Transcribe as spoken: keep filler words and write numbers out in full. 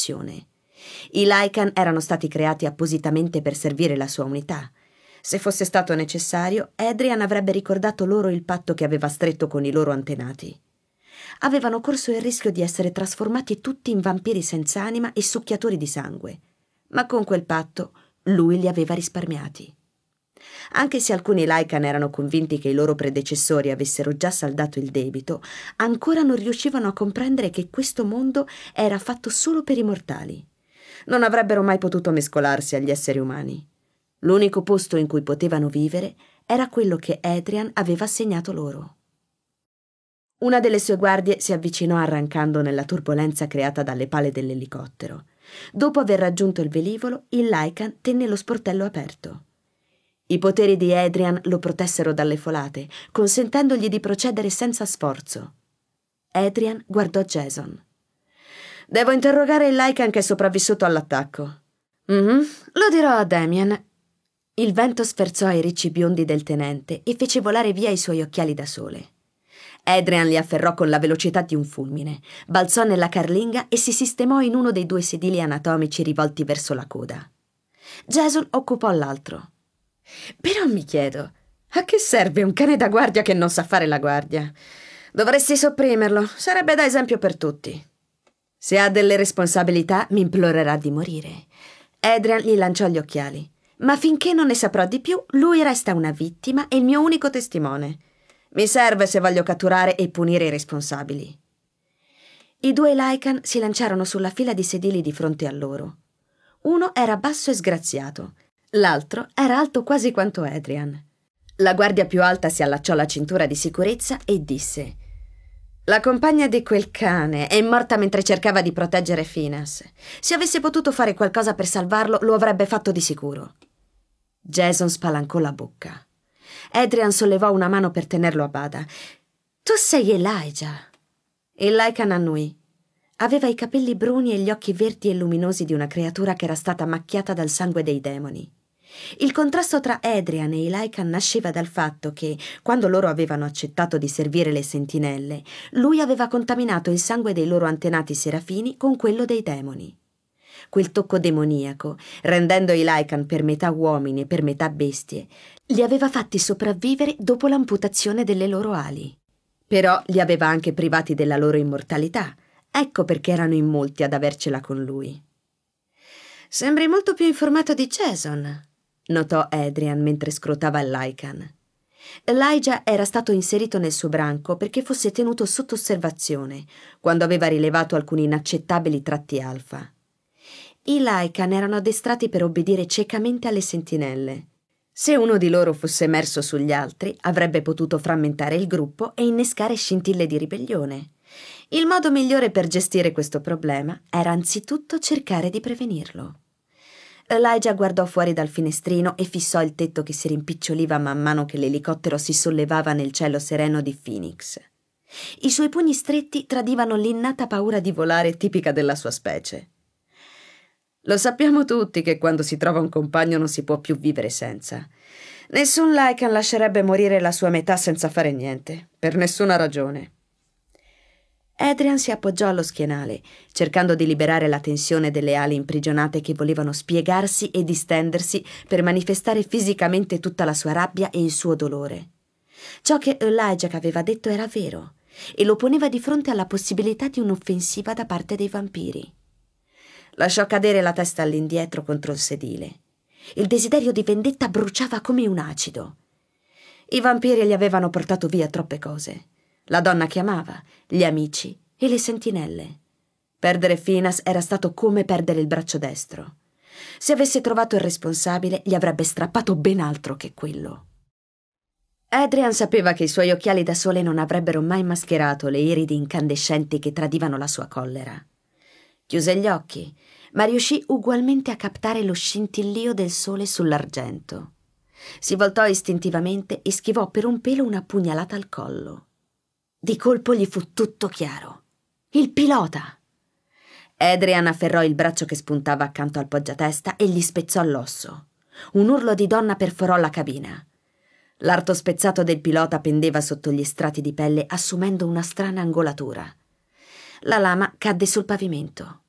I Lycan erano stati creati appositamente per servire la sua unità. Se fosse stato necessario, Adrian avrebbe ricordato loro il patto che aveva stretto con i loro antenati. Avevano corso il rischio di essere trasformati tutti in vampiri senza anima e succhiatori di sangue, ma con quel patto lui li aveva risparmiati. Anche se alcuni Lycan erano convinti che i loro predecessori avessero già saldato il debito, ancora non riuscivano a comprendere che questo mondo era fatto solo per i mortali. Non avrebbero mai potuto mescolarsi agli esseri umani. L'unico posto in cui potevano vivere era quello che Adrian aveva assegnato loro. Una delle sue guardie si avvicinò arrancando nella turbolenza creata dalle pale dell'elicottero. Dopo aver raggiunto il velivolo, il Lycan tenne lo sportello aperto. I poteri di Adrian lo protessero dalle folate, consentendogli di procedere senza sforzo. Adrian guardò Jason. «Devo interrogare il Lycan che è sopravvissuto all'attacco». Mm-hmm. «Lo dirò a Damien». Il vento sferzò i ricci biondi del tenente e fece volare via i suoi occhiali da sole. Adrian li afferrò con la velocità di un fulmine, balzò nella carlinga e si sistemò in uno dei due sedili anatomici rivolti verso la coda. Jason occupò l'altro. «Però mi chiedo, a che serve un cane da guardia che non sa fare la guardia? Dovresti sopprimerlo, sarebbe da esempio per tutti». «Se ha delle responsabilità, mi implorerà di morire». Adrian gli lanciò gli occhiali. «Ma finché non ne saprò di più, lui resta una vittima e il mio unico testimone. Mi serve se voglio catturare e punire i responsabili». I due Lycan si lanciarono sulla fila di sedili di fronte a loro. Uno era basso e sgraziato, l'altro era alto quasi quanto Adrian. La guardia più alta si allacciò alla cintura di sicurezza e disse: «La compagna di quel cane è morta mentre cercava di proteggere Phineas. Se avesse potuto fare qualcosa per salvarlo, lo avrebbe fatto di sicuro». Jason spalancò la bocca. Adrian sollevò una mano per tenerlo a bada. «Tu sei Elijah». Il Lycan annui. Aveva i capelli bruni e gli occhi verdi e luminosi di una creatura che era stata macchiata dal sangue dei demoni. Il contrasto tra Adrian e i Lycan nasceva dal fatto che, quando loro avevano accettato di servire le sentinelle, lui aveva contaminato il sangue dei loro antenati serafini con quello dei demoni. Quel tocco demoniaco, rendendo i Lycan per metà uomini e per metà bestie, li aveva fatti sopravvivere dopo l'amputazione delle loro ali. Però li aveva anche privati della loro immortalità. Ecco perché erano in molti ad avercela con lui. «Sembri molto più informato di Jason», notò Adrian mentre scrutava il Lycan. Elijah era stato inserito nel suo branco perché fosse tenuto sotto osservazione, quando aveva rilevato alcuni inaccettabili tratti alfa. I Lycan erano addestrati per obbedire ciecamente alle sentinelle. Se uno di loro fosse emerso sugli altri, avrebbe potuto frammentare il gruppo e innescare scintille di ribellione. Il modo migliore per gestire questo problema era anzitutto cercare di prevenirlo. Elijah guardò fuori dal finestrino e fissò il tetto che si rimpiccioliva man mano che l'elicottero si sollevava nel cielo sereno di Phoenix. I suoi pugni stretti tradivano l'innata paura di volare tipica della sua specie. «Lo sappiamo tutti che quando si trova un compagno non si può più vivere senza. Nessun Lycan lascerebbe morire la sua metà senza fare niente, per nessuna ragione». Adrian si appoggiò allo schienale, cercando di liberare la tensione delle ali imprigionate che volevano spiegarsi e distendersi per manifestare fisicamente tutta la sua rabbia e il suo dolore. Ciò che Elijah aveva detto era vero e lo poneva di fronte alla possibilità di un'offensiva da parte dei vampiri. Lasciò cadere la testa all'indietro contro il sedile. Il desiderio di vendetta bruciava come un acido. I vampiri gli avevano portato via troppe cose. La donna che amava, gli amici e le sentinelle. Perdere Phineas era stato come perdere il braccio destro. Se avesse trovato il responsabile, gli avrebbe strappato ben altro che quello. Adrian sapeva che i suoi occhiali da sole non avrebbero mai mascherato le iridi incandescenti che tradivano la sua collera. Chiuse gli occhi, ma riuscì ugualmente a captare lo scintillio del sole sull'argento. Si voltò istintivamente e schivò per un pelo una pugnalata al collo. Di colpo gli fu tutto chiaro. Il pilota! Adrian afferrò il braccio che spuntava accanto al poggiatesta e gli spezzò l'osso. Un urlo di donna perforò la cabina. L'arto spezzato del pilota pendeva sotto gli strati di pelle, assumendo una strana angolatura. La lama cadde sul pavimento.